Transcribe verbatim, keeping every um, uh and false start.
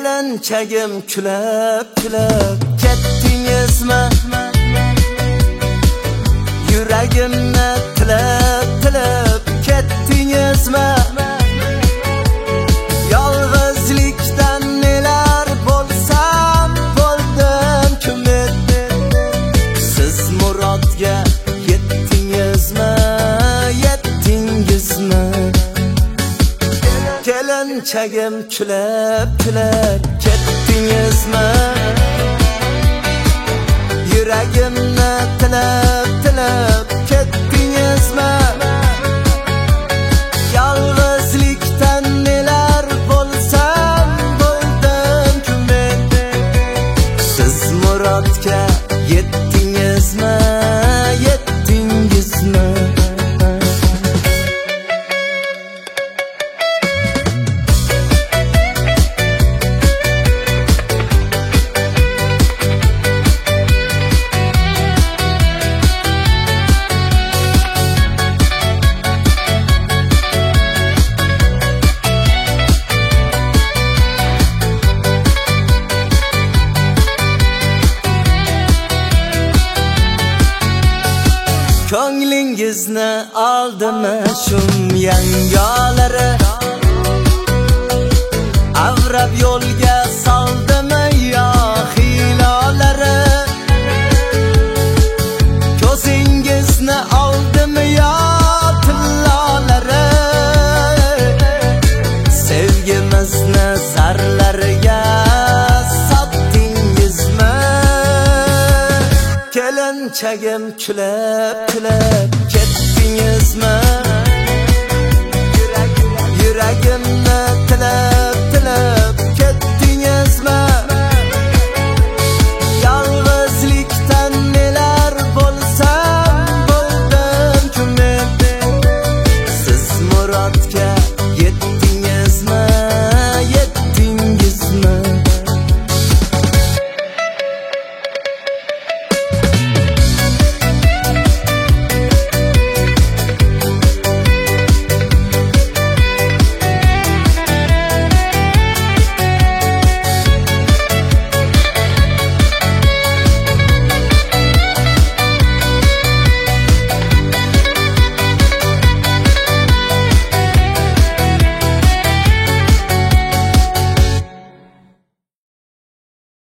kelinchagim kulib kulib ketdingizmi? Yuragimni tilib tilib ketdingizmi? Yolg'izlikdan nelar bo'lsam bo'ldim kumit. Siz murodga yetdingizmi? Yetdingizmi? Kelinchagim kulib kulib ketdingizmi? Yuragimni tilib tilib ketdingizmi? Yolg'izlikdan nelar bo'lsam bo'ldim kumit. Siz murodga yetdingizmi? Yetdingizmi? Ko'nglingizni oldimi shum yangolari? Avrab yo'lga soldimi yo xilolari? Ko'zingizni oldimi yo tillolari? Sevgimizni zarlarga sotdingizmi? Kelinchagim kulib kulib ketdingizmi?